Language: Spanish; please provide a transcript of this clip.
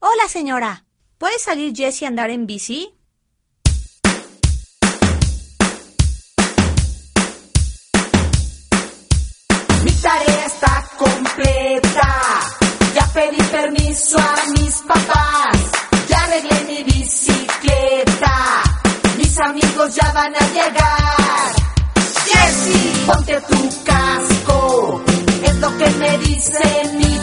Hola, señora. ¿Puede salir Jessie a andar en bici? Mi tarea está completa. Ya pedí permiso a mis papás. Ya arreglé mi bicicleta. Mis amigos ya van a llegar. Jessie, ponte tu casco. Es lo que me dice mi